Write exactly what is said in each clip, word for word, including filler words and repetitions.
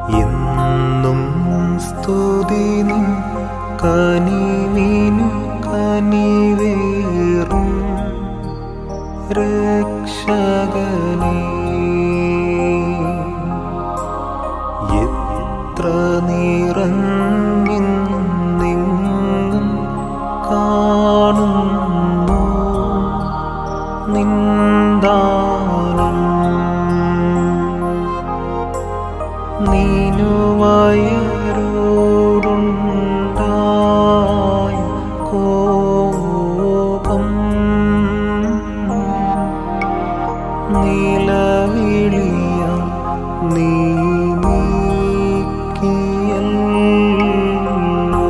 എന്നും സ്തുതി നിൻ കനിവിനു കനിവേറും രക്ഷകനേ. എത്ര നിറഞ്ഞെന്നെങ്ങും കാണുന്നു നിന്ദാനം. നീനുവയരോടുണ്ടായ കോപം നിലവിളിയ നീ നീക്കിയല്ലോ.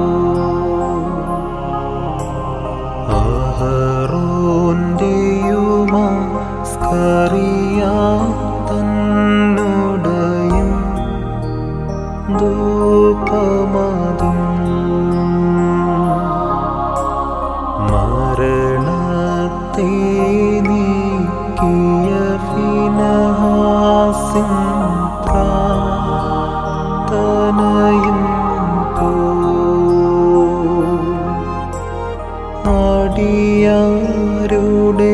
അഹറോന്റെയുമാ സ്കറിയാ തന്നുടയും ധൂപമതും മരണത്തെ നീക്കിയ ഫിനഹാസിൻ പ്രാർത്ഥനയും അടിയാരുടെ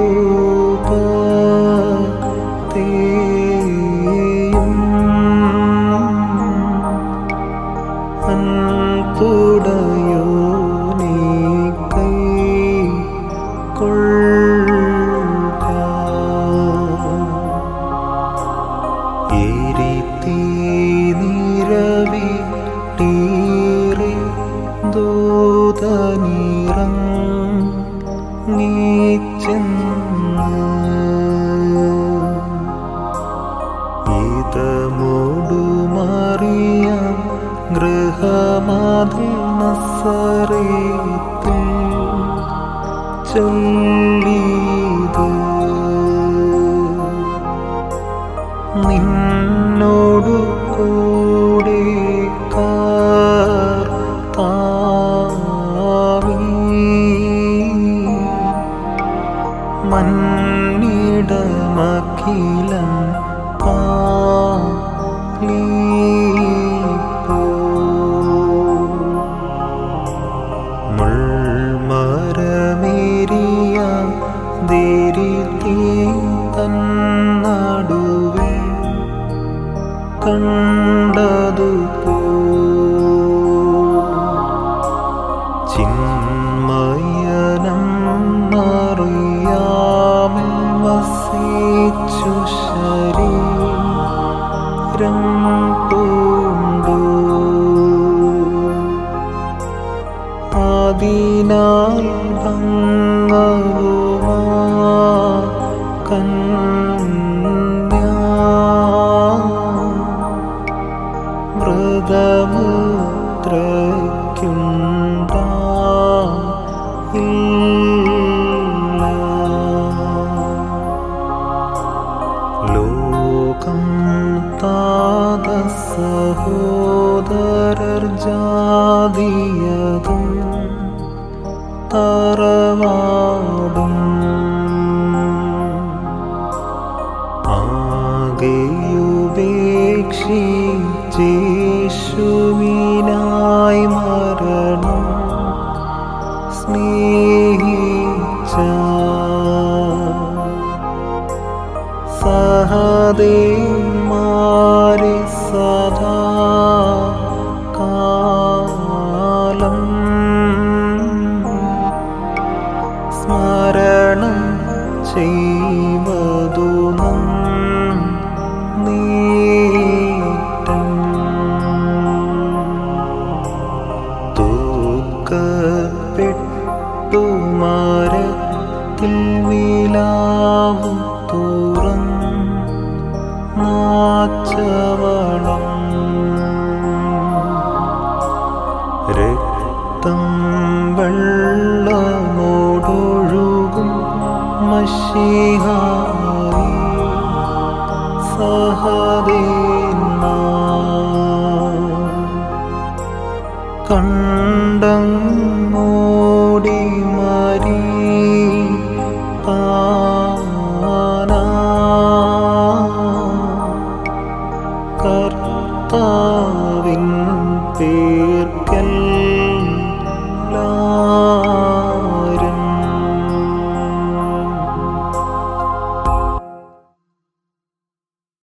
ധൂപത്തെയും അൻപുടയോനേ കൈക്കൊള്ളുക. എരിതീ നിറവിട്ടീറെ ദൂതനിറങ്ങിച്ചെന്ന് ഇതമോടുമറിയാം ഗൃഹമതിൽ നസറേത്തിൽ ചൊല്ലിയത്. നിന്നോടു കൂടെ കർത്താവേ മന്നിടമഖിലം പാലിപ്പോ. മുൾമരമേറിയ ദേരിതീ തന്നടുവിൽ കണ്ടതുപോ ചിന്മയനം മറിയാമിൽ വസിച്ചു ശരീരം പൂണ്ടു. അതിനാൽ ഭംഗവുമാ കന്യാ വ്രതമുദ്രയ്ക്കുണ്ടായില്ല. ലോകം താത സഹോദരർ ജാതിയതും തറവാടും ആകെയുപേക്ഷിച്ചേശുവിനായി മരണം സ്നേഹിച്ച സഹദേവന്മാരെ സദാ കാലം സ്മരണം ചെയ്വതു നന്നേറ്റം. തൂക്കപ്പെട്ടു മരത്തിൽ വിലാവും തുറന്നാച്ചവളം രക്തം വെള്ളമോടൊഴുകും മശീഹായി സഹദേവന്മാർ കണ്ടങ്ങോടി മരിപ്പാനാ കർത്താവേ കർത്താവിൻ പേർ